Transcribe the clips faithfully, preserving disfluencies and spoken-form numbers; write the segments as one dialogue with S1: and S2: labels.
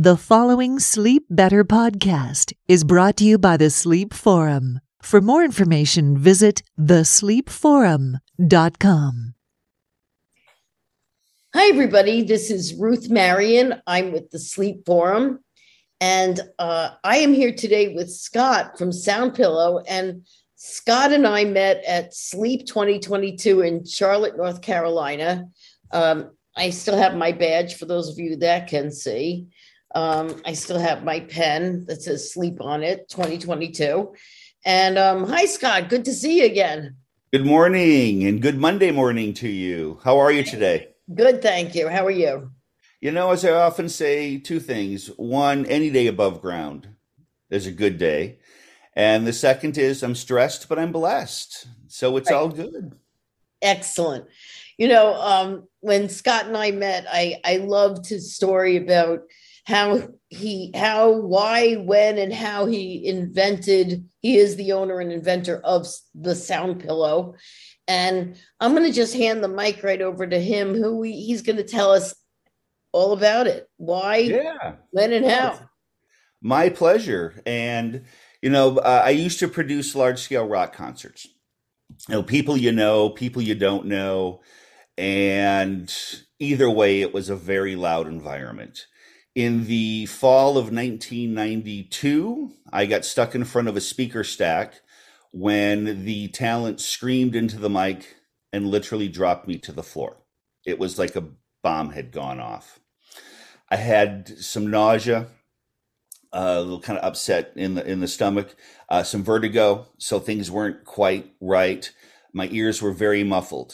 S1: The following Sleep Better podcast is brought to you by the Sleep Forum. For more information, visit the sleep forum dot com.
S2: Hi, everybody. This is Ruth Marion. I'm with the Sleep Forum, and uh, I am here today with Scott from Sound Pillow. And Scott and I met at Sleep twenty twenty-two in Charlotte, North Carolina. Um, I still have my badge for those of you that can see. Um, I still have my pen that says Sleep on it, twenty twenty-two. And um, hi, Scott. Good to see you again.
S3: Good morning and good Monday morning to you. How are you today?
S2: Good, thank you. How are you?
S3: You know, as I often say, two things. One, any day above ground is a good day. And the second is I'm stressed, but I'm blessed. So it's
S2: Right.
S3: all good.
S2: Excellent. You know, um, when Scott and I met, I, I loved his story about how he, how, why, when, and how he invented, he is the owner and inventor of the Sound Pillow. And I'm going to just hand the mic right over to him, who he, he's going to tell us all about it. Why,
S3: Yeah.
S2: when, and how.
S3: My pleasure. And, you know, uh, I used to produce large scale rock concerts. You know, people you know, people you don't know. And either way, it was a very loud environment. In the fall of nineteen ninety-two, I got stuck in front of a speaker stack when the talent screamed into the mic and literally dropped me to the floor. It was like a bomb had gone off. I had some nausea, a little kind of upset in the in the stomach, uh, some vertigo, so things weren't quite right. My ears were very muffled,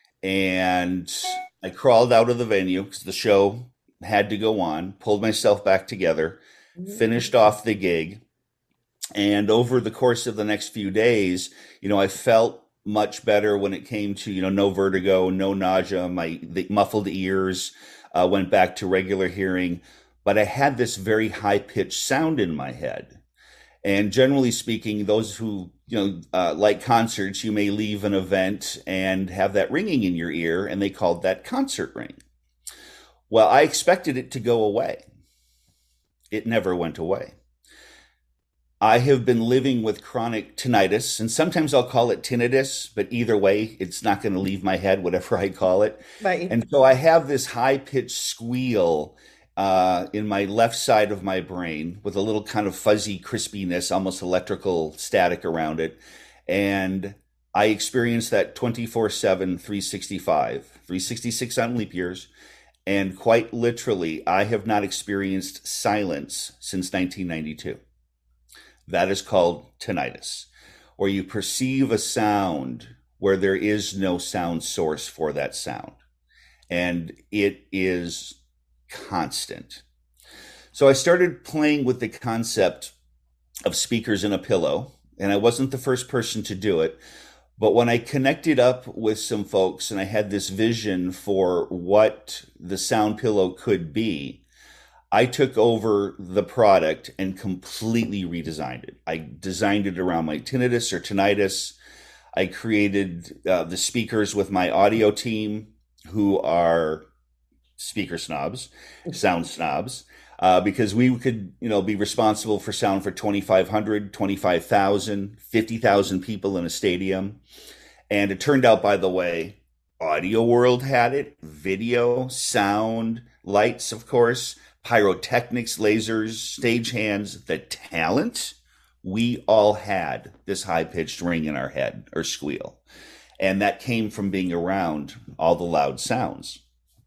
S3: and I crawled out of the venue because the show had to go on, pulled myself back together, finished off the gig. And over the course of the next few days, you know, I felt much better when it came to, you know, no vertigo, no nausea. My the muffled ears uh, went back to regular hearing, but I had this very high pitched sound in my head. And generally speaking, those who, you know, uh, like concerts, you may leave an event and have that ringing in your ear, and they called that concert ring. Well, I expected it to go away. It never went away. I have been living with chronic tinnitus, and sometimes I'll call it tinnitus, but either way, it's not going to leave my head, whatever I call it.
S2: Right.
S3: And so I have this high-pitched squeal uh, in my left side of my brain with a little kind of fuzzy crispiness, almost electrical static around it. And I experience that twenty-four seven, three sixty-five, three sixty-six on leap years. And quite literally, I have not experienced silence since nineteen ninety-two. That is called tinnitus, where you perceive a sound where there is no sound source for that sound. And it is constant. So I started playing with the concept of speakers in a pillow, and I wasn't the first person to do it. But when I connected up with some folks and I had this vision for what the Sound Pillow could be, I took over the product and completely redesigned it. I designed it around my tinnitus or tinnitus. I created uh, the speakers with my audio team, who are speaker snobs, sound snobs, uh, because we could, you know, be responsible for sound for twenty-five hundred, twenty-five thousand, fifty thousand people in a stadium. And it turned out, by the way, Audio World had it, video, sound, lights, of course, pyrotechnics, lasers, stagehands, the talent. We all had this high-pitched ring in our head or squeal. And that came from being around all the loud sounds.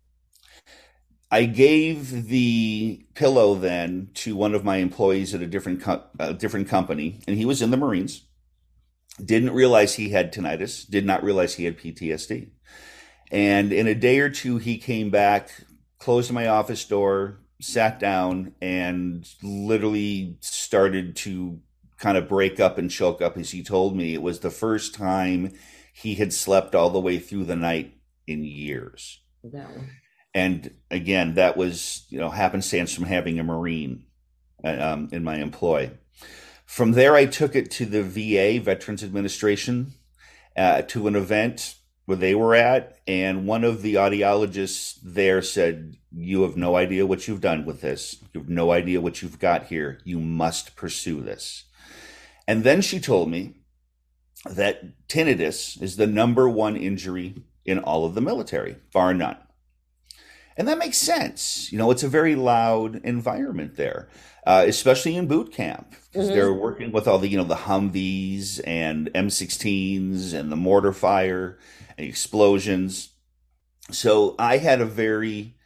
S3: I gave the pillow then to one of my employees at a different co- a different company, and he was in the Marines. Didn't realize he had tinnitus, did not realize he had P T S D. And in a day or two, he came back, closed my office door, sat down, and literally started to kind of break up and choke up as he told me it was the first time he had slept all the way through the night in years.
S2: That one.
S3: And again, that was, you know, happenstance from having a Marine um, in my employ. From there, I took it to the V A, Veterans Administration, uh, to an event where they were at, and one of the audiologists there said, "You have no idea what you've done with this. You have no idea what you've got here. You must pursue this." And then she told me that tinnitus is the number one injury in all of the military, bar none. And that makes sense. You know, it's a very loud environment there, uh, especially in boot camp, because mm-hmm. they're working with all the, you know, the Humvees and M sixteens and the mortar fire and explosions. So I had a very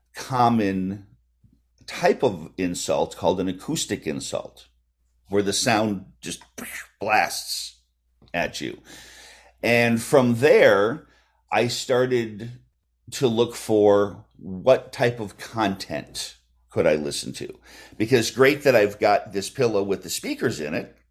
S3: common type of insult called an acoustic insult, where the sound just blasts at you. And from there, I started to look for what type of content could I listen to? Because great that I've got this pillow with the speakers in it,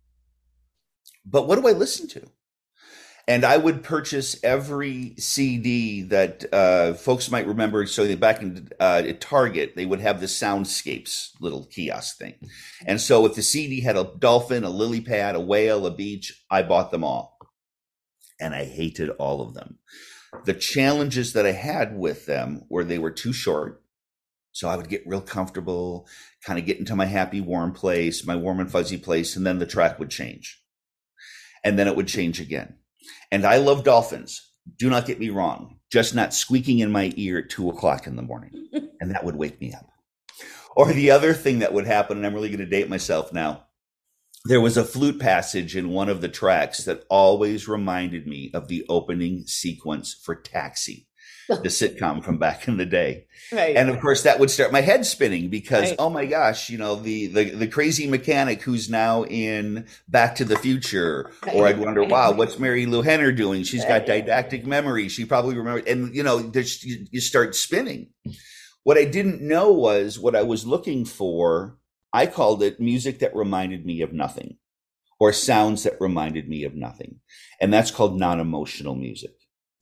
S3: but what do I listen to? And I would purchase every C D that uh, folks might remember. So back in uh, at Target, they would have the Soundscapes little kiosk thing. And so if the C D had a dolphin, a lily pad, a whale, a beach, I bought them all. And I hated all of them. The challenges that I had with them were they were too short. So I would get real comfortable, kind of get into my happy, warm place, my warm and fuzzy place, and then the track would change. And then it would change again. And I love dolphins. Do not get me wrong, just not squeaking in my ear at two o'clock in the morning. And that would wake me up. Or the other thing that would happen, and I'm really going to date myself now, there was a flute passage in one of the tracks that always reminded me of the opening sequence for Taxi, the sitcom from back in the day. Right. And of course, that would start my head spinning because, right. oh my gosh, you know, the, the, the crazy mechanic who's now in Back to the Future. Right. Or I'd wonder, wow, what's Mary Lou Henner doing? She's got didactic memory. She probably remembered. And, you know, you, you start spinning. What I didn't know was what I was looking for. I called it music that reminded me of nothing, or sounds that reminded me of nothing. And that's called non-emotional music.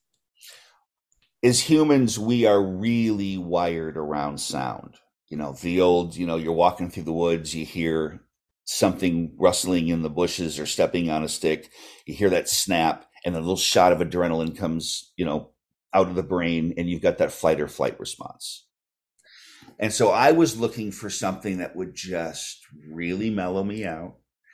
S3: As humans, we are really wired around sound. You know, the old, you know, you're walking through the woods, you hear something rustling in the bushes or stepping on a stick, you hear that snap, and a little shot of adrenaline comes, you know, out of the brain, and you've got that fight or flight response. And so I was looking for something that would just really mellow me out,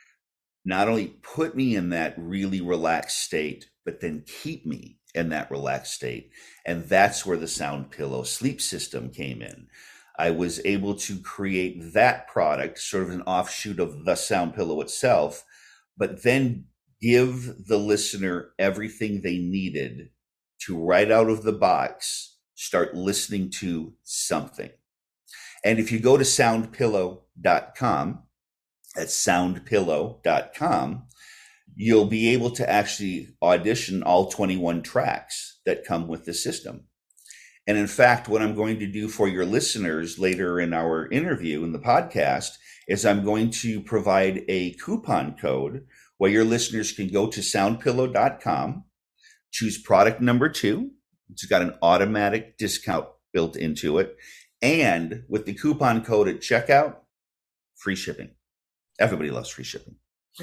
S3: not only put me in that really relaxed state, but then keep me in that relaxed state. And that's where the Sound Pillow sleep system came in. I was able to create that product, sort of an offshoot of the Sound Pillow itself, but then give the listener everything they needed to, right out of the box, start listening to something. And if you go to sound pillow dot com, that's sound pillow dot com, you'll be able to actually audition all twenty-one tracks that come with the system. And in fact, what I'm going to do for your listeners later in our interview in the podcast is I'm going to provide a coupon code where your listeners can go to sound pillow dot com, choose product number two. It's got an automatic discount built into it. And with the coupon code at checkout, free shipping. Everybody loves free shipping.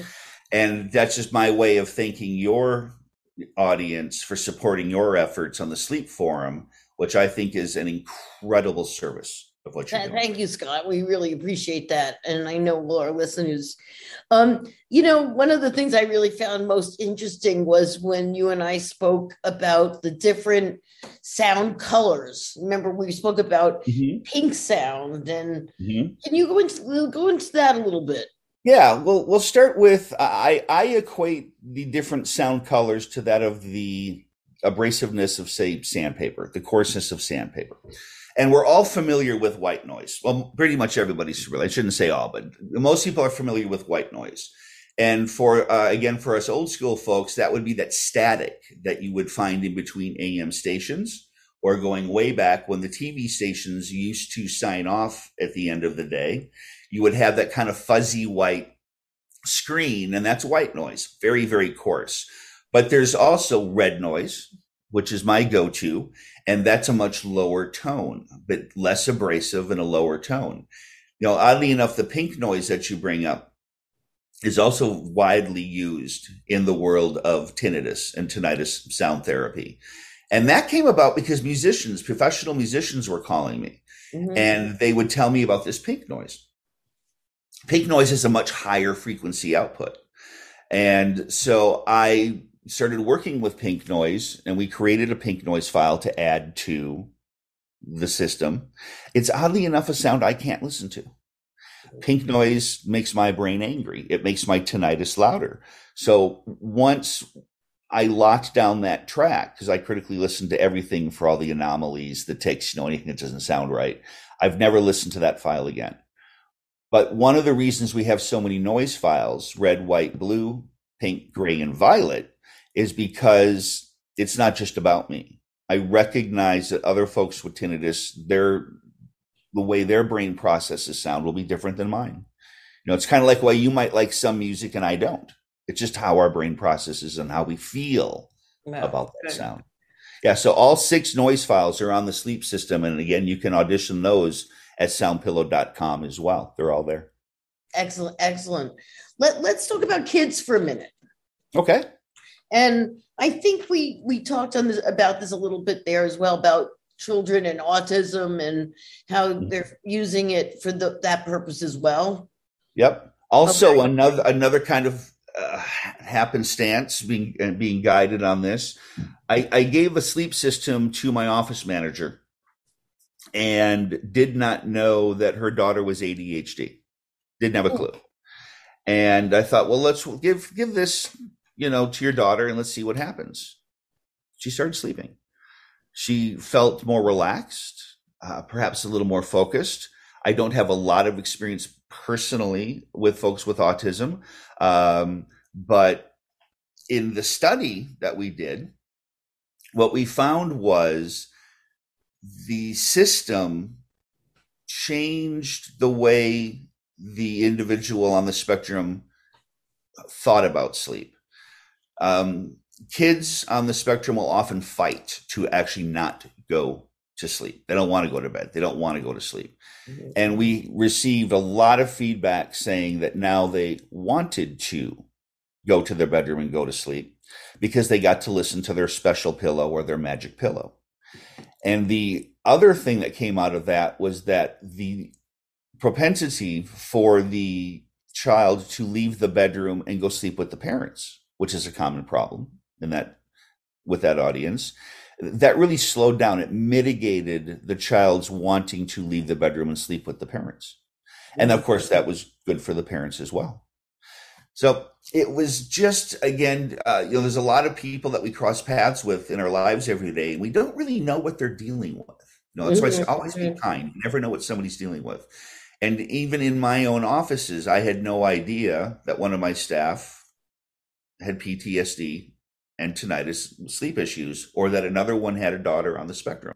S3: And that's just my way of thanking your audience for supporting your efforts on the Sleep Forum, which I think is an incredible service of what you're doing.
S2: Thank you, Scott. We really appreciate that. And I know all our listeners. Um, you know, one of the things I really found most interesting was when you and I spoke about the different sound colors. Remember, we spoke about mm-hmm. pink sound. And mm-hmm. can you go into, we'll go into that a little bit?
S3: Yeah, well, we'll start with, I, I equate the different sound colors to that of the abrasiveness of, say, sandpaper, the coarseness of sandpaper. And we're all familiar with white noise. Well, pretty much everybody's familiar. I shouldn't say all, but most people are familiar with white noise. And for, uh, again, for us old school folks, that would be that static that you would find in between A M stations, or going way back when the T V stations used to sign off at the end of the day, you would have that kind of fuzzy white screen, and that's white noise, very, very coarse. But there's also red noise, which is my go-to, and that's a much lower tone, but less abrasive and a lower tone. You know, oddly enough, the pink noise that you bring up, is also widely used in the world of tinnitus and tinnitus sound therapy. And that came about because musicians, professional musicians were calling me, mm-hmm. and they would tell me about this pink noise. Pink noise is a much higher frequency output. And so I started working with pink noise, and we created a pink noise file to add to the system. It's oddly enough a sound I can't listen to. Pink noise makes my brain angry. It makes my tinnitus louder. So once I locked down that track, because I critically listened to everything for all the anomalies, the ticks, you know, anything that doesn't sound right, I've never listened to that file again. But one of the reasons we have so many noise files, red, white, blue, pink, gray, and violet, is because it's not just about me. I recognize that other folks with tinnitus, their the way their brain processes sound will be different than mine. You know, it's kind of like why you might like some music and I don't. It's just how our brain processes and how we feel no, about that good. sound. Yeah, so all six noise files are on the Sleep system. And again, you can audition those at sound pillow dot com as well. They're all there.
S2: Excellent, excellent. Let, let's talk about kids for a minute.
S3: Okay.
S2: And I think we we talked on this about this a little bit there as well, about children and autism and how they're using it for the, that purpose as well.
S3: Yep. Also,
S2: okay.
S3: another another kind of uh, happenstance being uh, being guided on this. I, I gave a sleep system to my office manager and did not know that her daughter was A D H D. Didn't have a clue. And I thought, well, let's give give this, you know, to your daughter and let's see what happens. She started sleeping. She felt more relaxed, uh, perhaps a little more focused. I don't have a lot of experience personally with folks with autism, um, but in the study that we did, what we found was the system changed the way the individual on the spectrum thought about sleep. Um, kids on the spectrum will often fight to actually not go to sleep. They don't want to go to bed. They don't want to go to sleep. Mm-hmm. And we received a lot of feedback saying that now they wanted to go to their bedroom and go to sleep because they got to listen to their special pillow or their magic pillow. And the other thing that came out of that was that the propensity for the child to leave the bedroom and go sleep with the parents, which is a common problem in that with that audience, that really slowed down. It mitigated the child's wanting to leave the bedroom and sleep with the parents. And of course, that was good for the parents as well. So it was just, again, uh, you know, there's a lot of people that we cross paths with in our lives every day, and we don't really know what they're dealing with. You know, that's why I say always be kind. You never know what somebody's dealing with. And even in my own offices, I had no idea that one of my staff had P T S D and tinnitus, sleep issues, or that another one had a daughter on the spectrum.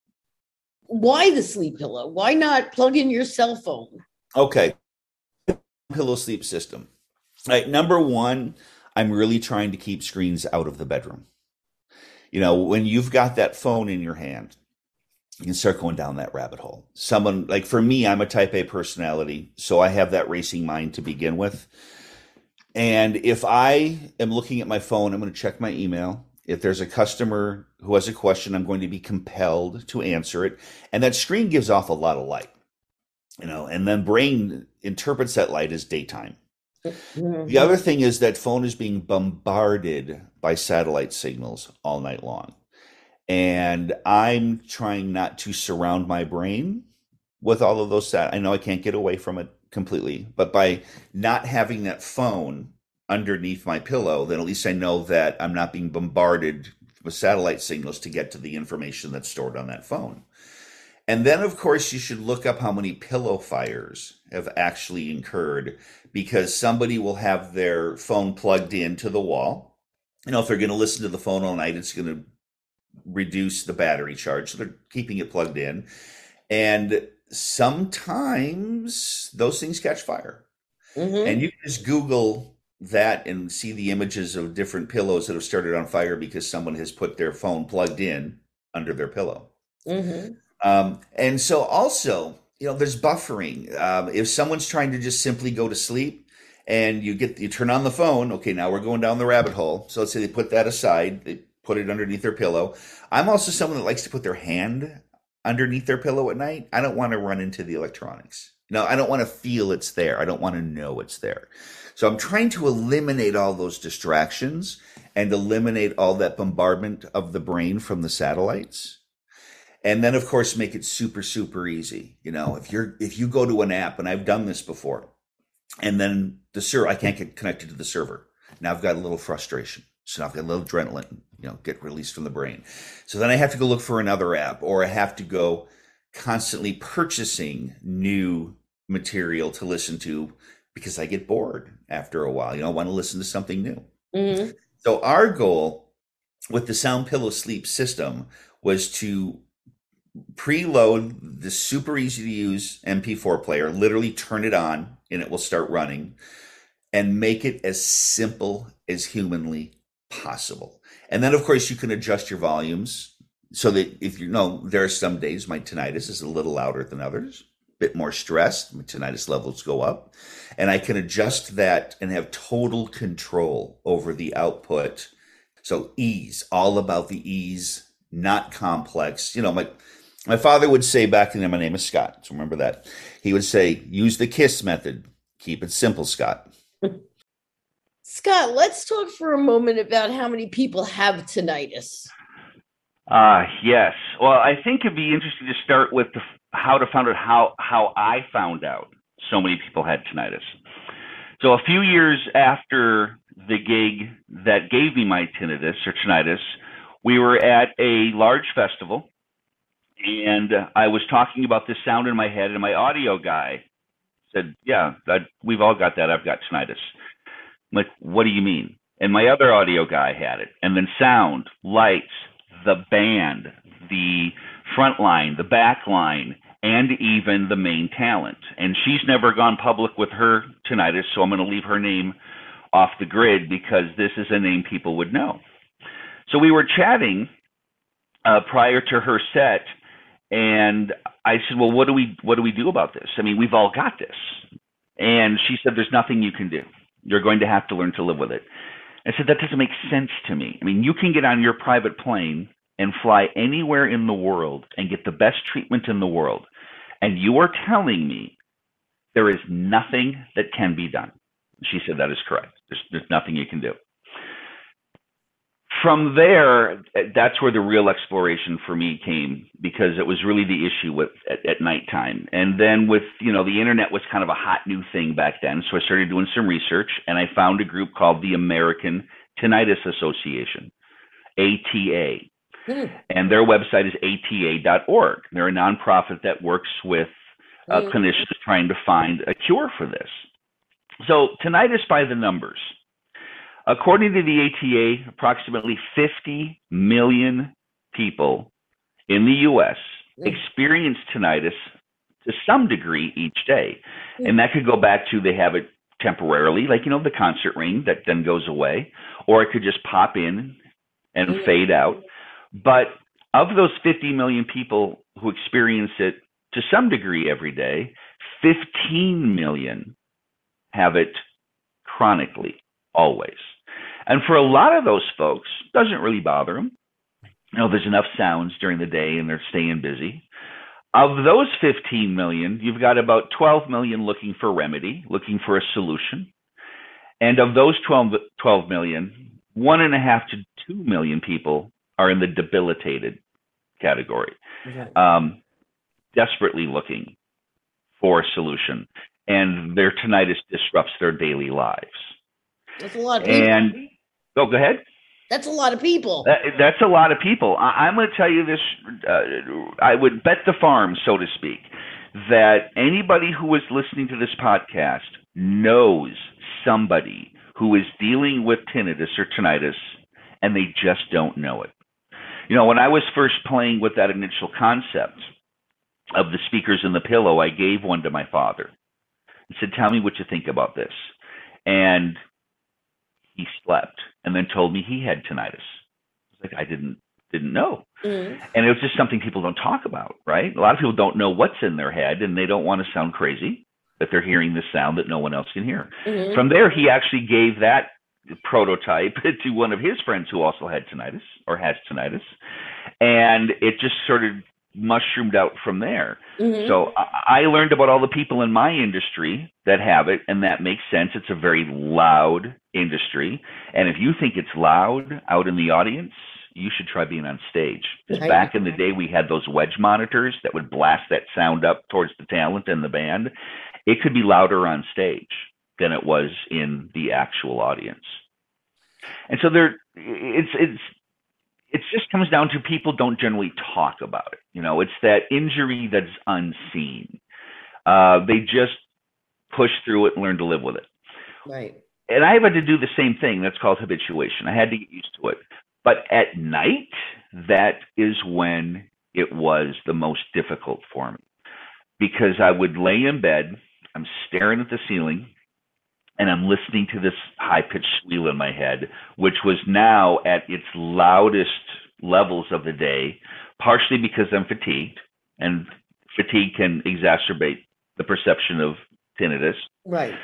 S2: Why the sleep pillow? Why not plug in your cell phone?
S3: Okay. Pillow sleep system. All right. Number one, I'm really trying to keep screens out of the bedroom. You know, when you've got that phone in your hand, you can start going down that rabbit hole. Someone like for me, I'm a type A personality, so I have that racing mind to begin with. And if I am looking at my phone, I'm going to check my email. If there's a customer who has a question, I'm going to be compelled to answer it. And that screen gives off a lot of light, you know, and then brain interprets that light as daytime. Mm-hmm. The other thing is that phone is being bombarded by satellite signals all night long. And I'm trying not to surround my brain with all of those sat. I know I can't get away from it completely, but by not having that phone underneath my pillow, then at least I know that I'm not being bombarded with satellite signals to get to the information that's stored on that phone. And then, of course, you should look up how many pillow fires have actually incurred, because somebody will have their phone plugged into the wall. You know, if they're going to listen to the phone all night, it's going to reduce the battery charge. So they're keeping it plugged in. And sometimes those things catch fire. Mm-hmm. And you can just Google that and see the images of different pillows that have started on fire because someone has put their phone plugged in under their pillow. Mm-hmm. Um, and so also, you know, there's buffering. Um, if someone's trying to just simply go to sleep And you get you turn on the phone. Okay, now we're going down the rabbit hole. So let's say they put that aside, they put it underneath their pillow. I'm also someone that likes to put their hand underneath their pillow at night. I don't want to run into the electronics. No, I don't want to feel it's there. I don't want to know it's there. So I'm trying to eliminate all those distractions and eliminate all that bombardment of the brain from the satellites. And then, of course, make it super, super easy. You know, if you're if you go to an app, and I've done this before, and then the server, I can't get connected to the server. Now I've got a little frustration. So now I've got a little adrenaline, you know, get released from the brain. So then I have to go look for another app, or I have to go constantly purchasing new material to listen to because I get bored after a while. You know, I want to listen to something new. Mm-hmm. So our goal with the Sound Pillow Sleep system was to preload the super easy to use M P four player, literally turn it on and it will start running, and make it as simple as humanly possible. And then, of course, you can adjust your volumes so that if you know, there are some days my tinnitus is a little louder than others, a bit more stressed, my tinnitus levels go up, and I can adjust that and have total control over the output. So ease, all about the ease, not complex. You know, my my father would say back then, my name is Scott, so remember that. He would say, use the KISS method. Keep it simple, Scott.
S2: Scott, let's talk for a moment about how many people have tinnitus.
S4: Uh, yes. Well, I think it'd be interesting to start with the, how to find out how, how I found out so many people had tinnitus. So a few years after the gig that gave me my tinnitus or tinnitus, we were at a large festival, and I was talking about this sound in my head, and my audio guy said, yeah, that, we've all got that. I've got tinnitus. I'm like, what do you mean? And my other audio guy had it. And then sound, lights, the band, the front line, the back line, and even the main talent. And she's never gone public with her tinnitus, so I'm going to leave her name off the grid because this is a name people would know. So we were chatting uh, prior to her set, and I said, well, what do we what do we do about this? I mean, we've all got this. And she said, there's nothing you can do. You're going to have to learn to live with it. I said, that doesn't make sense to me. I mean, you can get on your private plane and fly anywhere in the world and get the best treatment in the world. And you are telling me there is nothing that can be done. She said, that is correct. There's, there's nothing you can do. From there, that's where the real exploration for me came, because it was really the issue with at, at nighttime. And then with, you know, the internet was kind of a hot new thing back then. So I started doing some research, and I found a group called the American Tinnitus Association, A T A. Mm. And their website is A T A dot org. They're a nonprofit that works with uh, mm. clinicians trying to find a cure for this. So tinnitus by the numbers. According to the A T A, approximately fifty million people in the U S experience tinnitus to some degree each day. And that could go back to they have it temporarily, like, you know, the concert ring that then goes away, or it could just pop in and fade out. But of those fifty million people who experience it to some degree every day, fifteen million have it chronically, always. And for a lot of those folks, it doesn't really bother them. You know, there's enough sounds during the day and they're staying busy. Of those fifteen million, you've got about twelve million looking for remedy, looking for a solution. And of those twelve, twelve million, one and a half to two million people are in the debilitated category, okay. um, desperately looking for a solution. And their tinnitus disrupts their daily lives.
S2: That's a lot of people.
S4: And oh, go ahead.
S2: That's a lot of people.
S4: That, that's a lot of people. I, I'm going to tell you this. Uh, I would bet the farm, so to speak, that anybody who is listening to this podcast knows somebody who is dealing with tinnitus or tinnitus, and they just don't know it. You know, when I was first playing with that initial concept of the speakers in the pillow, I gave one to my father and said, tell me what you think about this. And he slept and then told me he had tinnitus. I was like, I didn't didn't know. Mm. And it was just something people don't talk about, right? A lot of people don't know what's in their head, and they don't want to sound crazy. that they're hearing this sound that no one else can hear.
S2: Mm-hmm.
S4: From there, he actually gave that prototype to one of his friends who also had tinnitus or has tinnitus. And it just sort of mushroomed out from there. Mm-hmm. So I, I learned about all the people in my industry that have it, and that makes sense. It's a very loud industry. And if you think it's loud out in the audience, you should try being on stage. Because back in the day, we had those wedge monitors that would blast that sound up towards the talent and the band. It could be louder on stage than it was in the actual audience. And so there, it's, it's, it just comes down to people don't generally talk about it. You know, it's that injury that's unseen. Uh, they just push through it and learn to live with it.
S2: Right.
S4: And I had to do the same thing. That's called habituation. I had to get used to it. But at night, that is when it was the most difficult for me, because I would lay in bed, I'm staring at the ceiling, and I'm listening to this high-pitched squeal in my head, which was now at its loudest levels of the day, partially because I'm fatigued, and fatigue can exacerbate the perception of tinnitus.
S2: Right.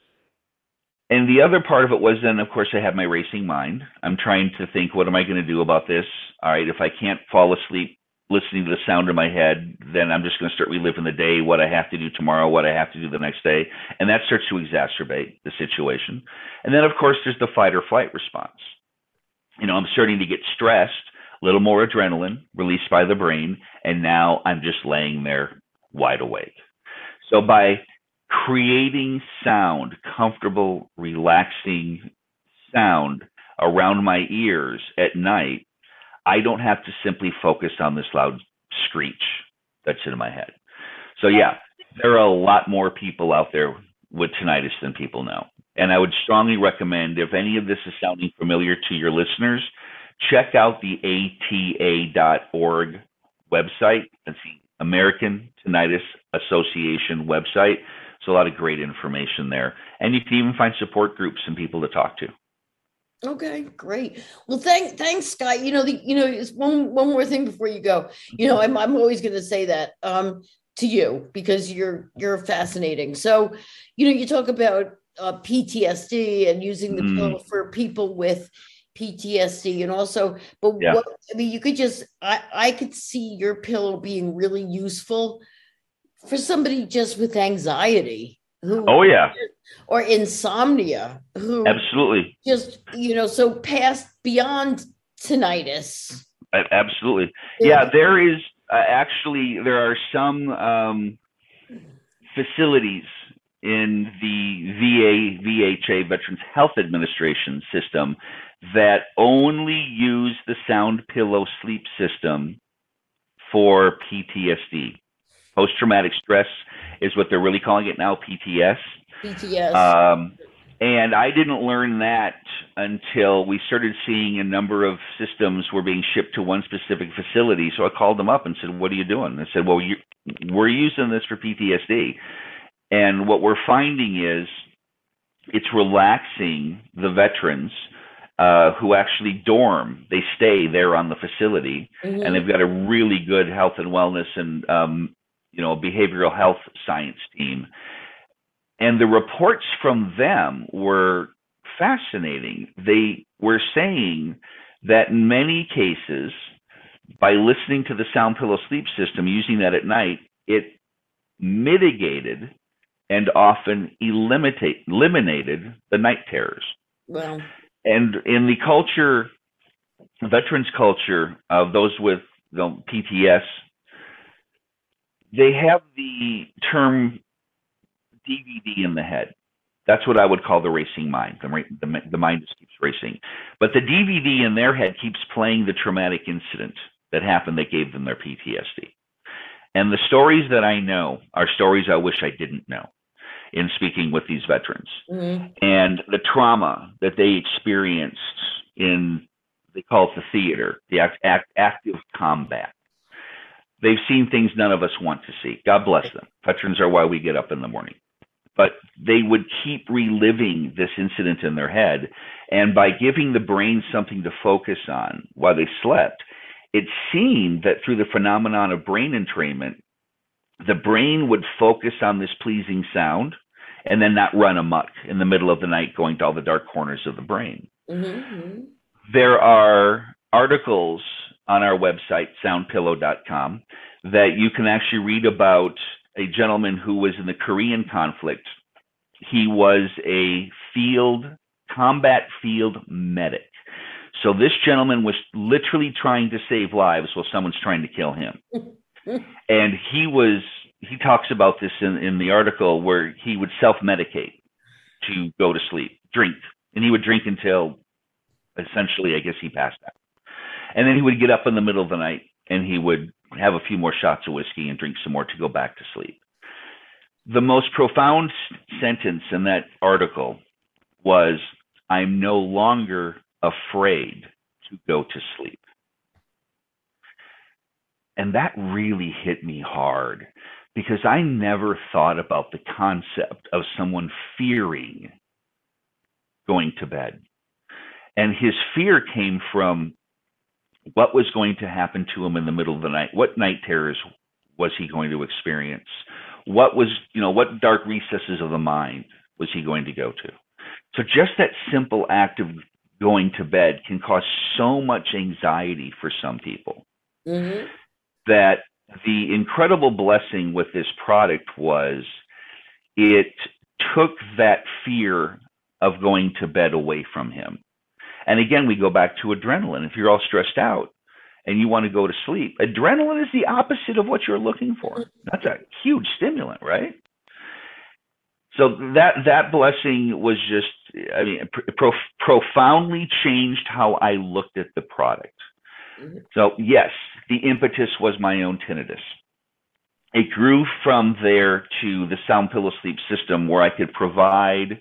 S4: And the other part of it was then, of course, I had my racing mind. I'm trying to think, what am I going to do about this? All right, if I can't fall asleep listening to the sound in my head, then I'm just going to start reliving the day, what I have to do tomorrow, what I have to do the next day. And that starts to exacerbate the situation. And then, of course, there's the fight or flight response. You know, I'm starting to get stressed, a little more adrenaline released by the brain, and now I'm just laying there wide awake. So by creating sound, comfortable, relaxing sound around my ears at night, I don't have to simply focus on this loud screech that's in my head. So yeah, there are a lot more people out there with tinnitus than people know. And I would strongly recommend, if any of this is sounding familiar to your listeners, check out the A T A dot org website. That's the American Tinnitus Association website. So a lot of great information there. And you can even find support groups and people to talk to.
S2: Okay, great. Well, thank, thanks, Scott. You know, the, you know, it's one, one more thing before you go. You know, I'm, I'm always going to say that um, to you because you're, you're fascinating. So, you know, you talk about uh, P T S D and using the mm. pill for people with P T S D, and also, but yeah. what I mean, you could just, I, I could see your pillow being really useful for somebody just with anxiety. Who,
S4: oh yeah.
S2: Or insomnia. Who
S4: absolutely. Just,
S2: you know, so past beyond tinnitus.
S4: Absolutely. Yeah, yeah there is uh, actually, there are some um, facilities in the V A, V H A, Veterans Health Administration system, that only use the Sound Pillow sleep system for P T S D. Post-traumatic stress is what they're really calling it now, P T S.
S2: P T S.
S4: Um, and I didn't learn that until we started seeing a number of systems were being shipped to one specific facility. So I called them up and said, what are you doing? And they said, well, you, we're using this for P T S D. And what we're finding is it's relaxing the veterans uh, who actually dorm. They stay there on the facility, mm-hmm. and they've got a really good health and wellness and um, you know, behavioral health science team. And the reports from them were fascinating. They were saying that in many cases, by listening to the Sound Pillow sleep system, using that at night, it mitigated and often eliminate, eliminated the night terrors.
S2: Wow.
S4: And in the culture, veterans culture of those with you know, P T S, they have the term D V D in the head. That's what I would call the racing mind. The, the, the mind just keeps racing. But the D V D in their head keeps playing the traumatic incident that happened that gave them their P T S D. And the stories that I know are stories I wish I didn't know in speaking with these veterans. Mm-hmm. And the trauma that they experienced in, they call it the theater, the act, act, active combat. They've seen things none of us want to see. God bless them. Veterans are why we get up in the morning. But they would keep reliving this incident in their head. And by giving the brain something to focus on while they slept, it seemed that through the phenomenon of brain entrainment, the brain would focus on this pleasing sound and then not run amok in the middle of the night going to all the dark corners of the brain. Mm-hmm. There are articles on our website, sound pillow dot com, that you can actually read about a gentleman who was in the Korean conflict. He was a field, combat field medic. So this gentleman was literally trying to save lives while someone's trying to kill him. And he was, he talks about this in, in the article where he would self-medicate to go to sleep, drink. And he would drink until essentially, I guess, he passed out. And then he would get up in the middle of the night and he would have a few more shots of whiskey and drink some more to go back to sleep. The most profound sentence in that article was, "I'm no longer afraid to go to sleep." And that really hit me hard because I never thought about the concept of someone fearing going to bed. And his fear came from what was going to happen to him in the middle of the night. What night terrors was he going to experience? What was, you know, what dark recesses of the mind was he going to go to? So just that simple act of going to bed can cause so much anxiety for some people. Mm-hmm. That the incredible blessing with this product was it took that fear of going to bed away from him. And again, we go back to adrenaline. If you're all stressed out and you want to go to sleep, adrenaline is the opposite of what you're looking for. That's a huge stimulant, right? So that that blessing was just, I mean, pro- profoundly changed how I looked at the product. Mm-hmm. So yes, the impetus was my own tinnitus. It grew from there to the Sound Pillow Sleep System, where I could provide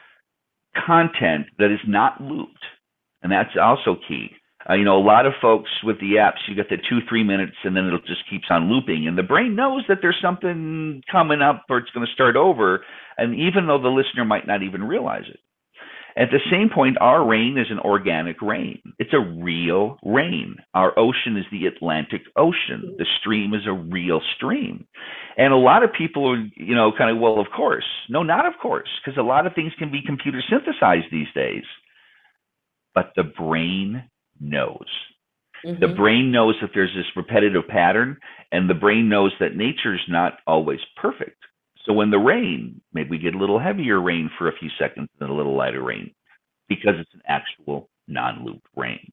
S4: content that is not looped. And that's also key. Uh, you know, a lot of folks with the apps, you get the two, three minutes and then it just keeps on looping. And the brain knows that there's something coming up or it's going to start over. And even though the listener might not even realize it. At the same point, our rain is an organic rain. It's a real rain. Our ocean is the Atlantic Ocean. The stream is a real stream. And a lot of people are, you know, kind of, well, of course. No, not of course, because a lot of things can be computer synthesized these days. But the brain knows. Mm-hmm. The brain knows that there's this repetitive pattern, and the brain knows that nature's not always perfect. So when the rain, maybe we get a little heavier rain for a few seconds and a little lighter rain because it's an actual non-loop rain.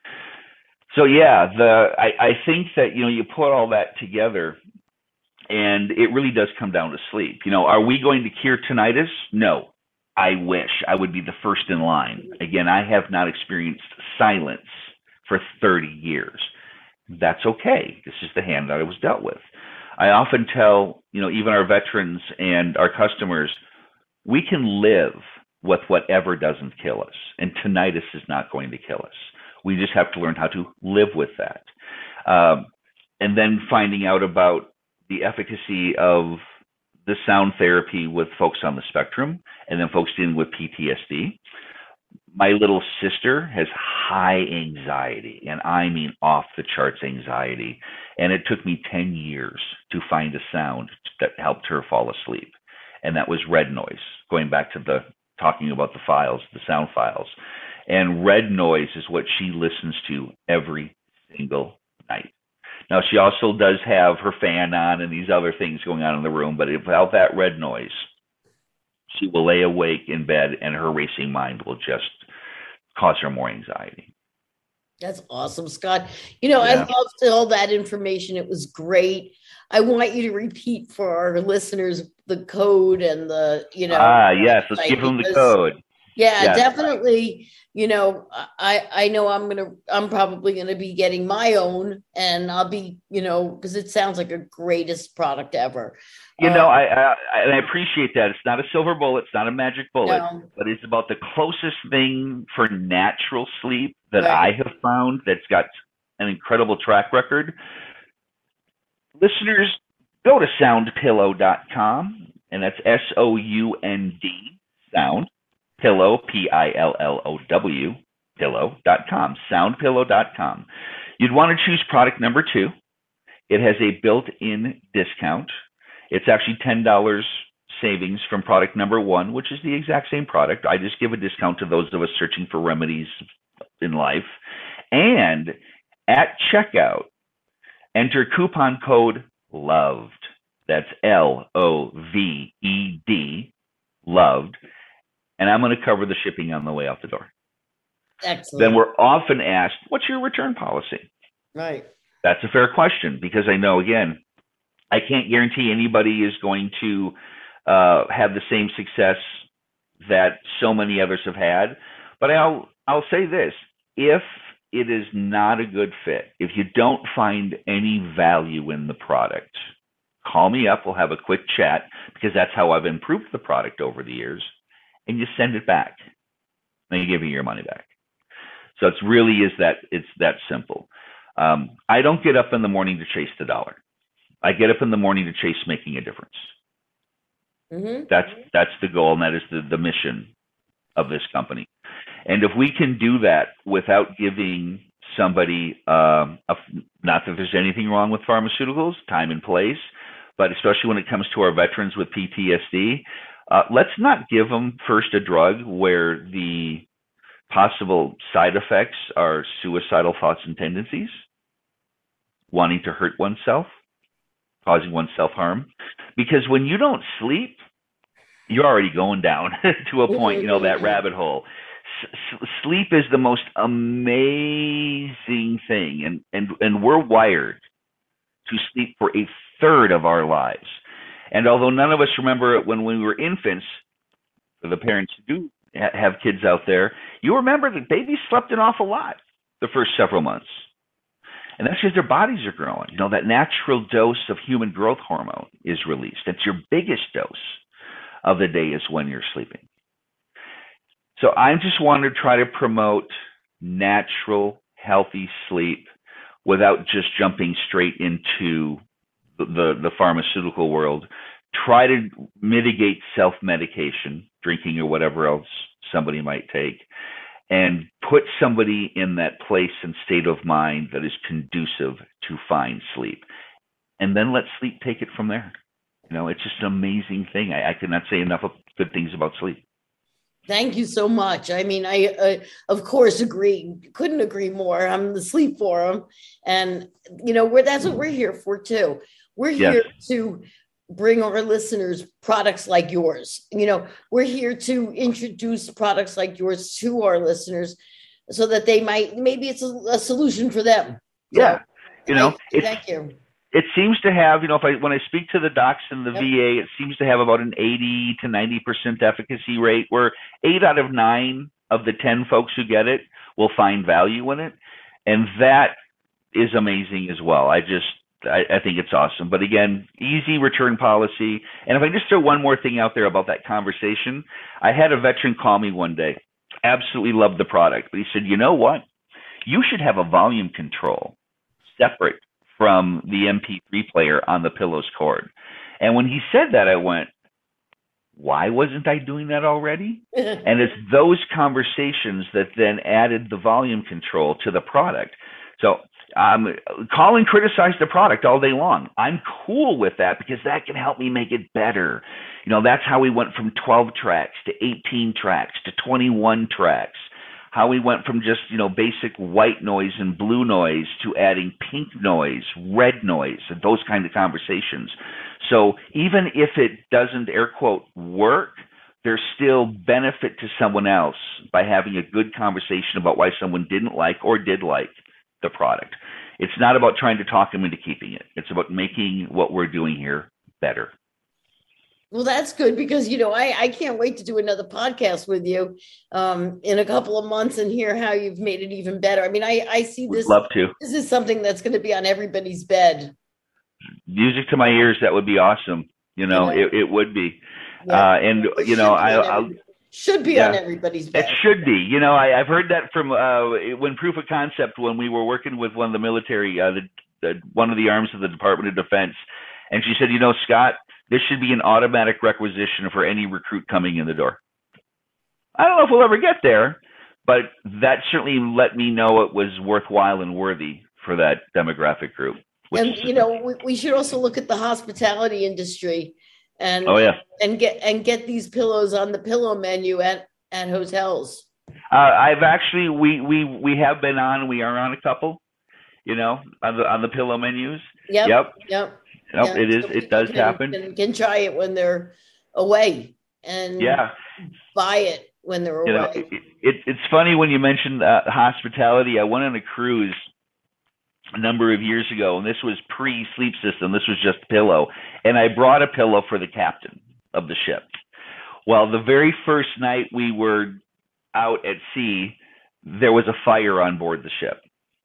S4: So yeah, the I, I think that, you know, you put all that together and it really does come down to sleep. You know, are we going to cure tinnitus? No. I wish I would be the first in line. Again, I have not experienced silence for thirty years. That's okay. This is the hand that I was dealt with. I often tell, you know, even our veterans and our customers, we can live with whatever doesn't kill us. And tinnitus is not going to kill us. We just have to learn how to live with that. Um, and then finding out about the efficacy of the sound therapy with folks on the spectrum and then folks dealing with P T S D. My little sister has high anxiety, and I mean off the charts anxiety. And it took me ten years to find a sound that helped her fall asleep. And that was red noise, going back to the talking about the files, the sound files. And red noise is what she listens to every single night. Now, she also does have her fan on and these other things going on in the room, but without that red noise, she will lay awake in bed and her racing mind will just cause her more anxiety.
S2: That's awesome, Scott. You know, yeah. I loved all that information. It was great. I want you to repeat for our listeners the code and the, you know.
S4: Ah, yes. Let's give them the code.
S2: Yeah, yes. Definitely. You know, I, I know I'm going to, I'm probably going to be getting my own, and I'll be, you know, because it sounds like a greatest product ever.
S4: You know, um, I, I and I appreciate that. It's not a silver bullet. It's not a magic bullet, no. But it's about the closest thing for natural sleep that right. I have found that's got an incredible track record. Listeners, go to sound pillow dot com, and that's S O U N D, sound, pillow, P I L L O W, pillow dot com, sound pillow dot com. You'd want to choose product number two. It has a built-in discount It's actually ten dollars savings from product number one, which is the exact same product. I just give a discount to those of us searching for remedies in life. And at checkout, enter coupon code LOVED. That's L O V E D, loved. And I'm going to cover the shipping on the way out the door.
S2: Excellent.
S4: Then we're often asked, what's your return policy?
S2: Right.
S4: That's a fair question, because I know, again, I can't guarantee anybody is going to uh, have the same success that so many others have had. But I'll I'll say this: if it is not a good fit, if you don't find any value in the product, call me up. We'll have a quick chat, because that's how I've improved the product over the years. And you send it back, and you give me your money back. So it's really is that it's that simple. Um, I don't get up in the morning to chase the dollar. I get up in the morning to chase making a difference.
S2: Mm-hmm.
S4: That's that's the goal, and that is the, the mission of this company. And if we can do that without giving somebody, um, a, not that there's anything wrong with pharmaceuticals, time and place, but especially when it comes to our veterans with P T S D, uh, let's not give them first a drug where the possible side effects are suicidal thoughts and tendencies, wanting to hurt oneself, causing oneself harm. Because when you don't sleep, you're already going down to a point, you know, that rabbit hole. S- sleep is the most amazing thing. And, and, and we're wired to sleep for a third of our lives. And although none of us remember it when we were infants, for the parents who do ha- have kids out there, you remember that babies slept an awful lot the first several months. And that's because their bodies are growing. You know, that natural dose of human growth hormone is released. That's your biggest dose of the day, is when you're sleeping. So I just want to try to promote natural, healthy sleep without just jumping straight into the, the, the pharmaceutical world. Try to mitigate self-medication, drinking or whatever else somebody might take, and put somebody in that place and state of mind that is conducive to find sleep. And then let sleep take it from there. You know, it's just an amazing thing. I, I cannot say enough of good things about sleep.
S2: Thank you so much. I mean, I, uh, of course, agree. Couldn't agree more. I'm the Sleep Forum. And, you know, we're, that's what we're here for, too. We're here yes. to bring our listeners products like yours. You know, we're here to introduce products like yours to our listeners so that they might, maybe it's a, a solution for them.
S4: Yeah. So, you know,
S2: I, thank you.
S4: It seems to have, you know, if I, when I speak to the docs in the
S2: yep.
S4: V A, it seems to have about an eighty to ninety percent efficacy rate, where eight out of nine of the ten folks who get it will find value in it. And that is amazing as well. I just, I, I think it's awesome. But again, easy return policy. And if I just throw one more thing out there about that conversation, I had a veteran call me one day, absolutely loved the product, but he said, you know what? You should have a volume control separate from the M P three player on the Pillows cord. And when he said that, I went, why wasn't I doing that already? And it's those conversations that then added the volume control to the product. So um, call and criticize the product all day long. I'm cool with that, because that can help me make it better. You know, that's how we went from twelve tracks to eighteen tracks to twenty-one tracks. How we went from just, you know, basic white noise and blue noise to adding pink noise, red noise, and those kind of conversations. So even if it doesn't, air quote, work, there's still benefit to someone else by having a good conversation about why someone didn't like or did like the product. It's not about trying to talk them into keeping it. It's about making what we're doing here better.
S2: Well, that's good, because, you know, I, I can't wait to do another podcast with you um, in a couple of months and hear how you've made it even better. I mean, I, I see this.
S4: Would love to.
S2: This is something that's going to be on everybody's bed.
S4: Music to my ears. That would be awesome. You know, you know? It, it would be. Yeah. Uh, and,
S2: it
S4: you know, I I'll,
S2: should be yeah, on everybody's bed.
S4: It should be. You know, I, I've heard that from uh, when Proof of Concept, when we were working with one of the military, uh, the, the, one of the arms of the Department of Defense. And she said, you know, Scott, this should be an automatic requisition for any recruit coming in the door. I don't know if we'll ever get there, but that certainly let me know it was worthwhile and worthy for that demographic group. Which,
S2: and you know, we, we should also look at the hospitality industry and
S4: oh yeah,
S2: and get and get these pillows on the pillow menu at at hotels.
S4: uh, I've actually we we we have been on. We are on a couple, you know, on the on the pillow menus.
S2: Yep.
S4: Yep.
S2: Yep.
S4: Nope,
S2: Yeah,
S4: it is.
S2: so
S4: It
S2: people
S4: does
S2: can,
S4: happen.
S2: Can, can try it when they're away and
S4: Yeah.
S2: buy it when they're
S4: You know,
S2: away.
S4: it, it, it's funny when you mentioned uh, hospitality. I went on a cruise a number of years ago, and this was pre-sleep system. This was just pillow, and I brought a pillow for the captain of the ship. Well, the very first night we were out at sea, there was a fire on board the ship,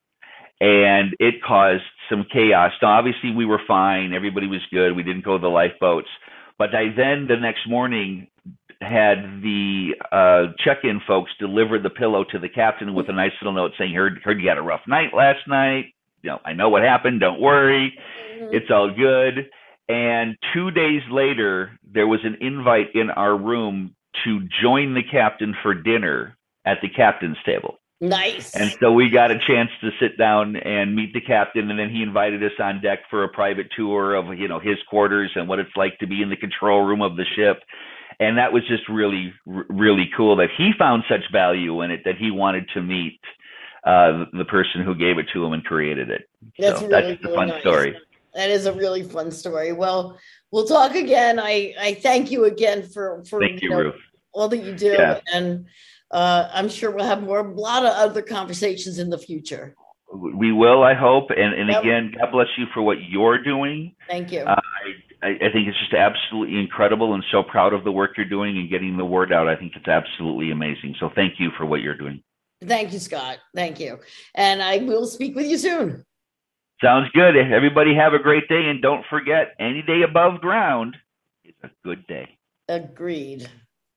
S4: and it caused some chaos. Now, obviously, we were fine. Everybody was good. We didn't go to the lifeboats. But I then, the next morning, had the uh, check-in folks deliver the pillow to the captain with a nice little note saying, heard, heard you had a rough night last night. You know, I know what happened. Don't worry.
S2: Mhm.
S4: It's all good. And two days later, there was an invite in our room to join the captain for dinner at the captain's table.
S2: Nice.
S4: And so we got a chance to sit down and meet the captain, and then he invited us on deck for a private tour of, you know, his quarters and what it's like to be in the control room of the ship. And that was just really, really cool that he found such value in it that he wanted to meet uh, the person who gave it to him and created it.
S2: That's
S4: so
S2: really,
S4: that's a
S2: really
S4: fun
S2: nice.
S4: story.
S2: That is a really fun story. Well, we'll talk again. I, I thank you again for, for
S4: Thank you,
S2: know,
S4: Ruth.
S2: all that you do.
S4: Yeah.
S2: And uh, I'm sure we'll have more, a lot of other conversations in the future.
S4: We will, I hope. And, and
S2: Yep.
S4: again, God bless you for what you're doing.
S2: Thank you.
S4: Uh, I, I think it's just absolutely incredible, and so proud of the work you're doing and getting the word out. I think it's absolutely amazing. So thank you for what you're doing.
S2: Thank you, Scott. Thank you. And I will speak with you soon.
S4: Sounds good. Everybody have a great day, and don't forget, any day above ground is a good day.
S2: Agreed.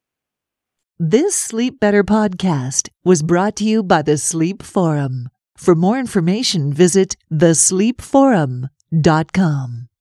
S1: This Sleep Better podcast was brought to you by the Sleep Forum. For more information, visit the sleep forum dot com.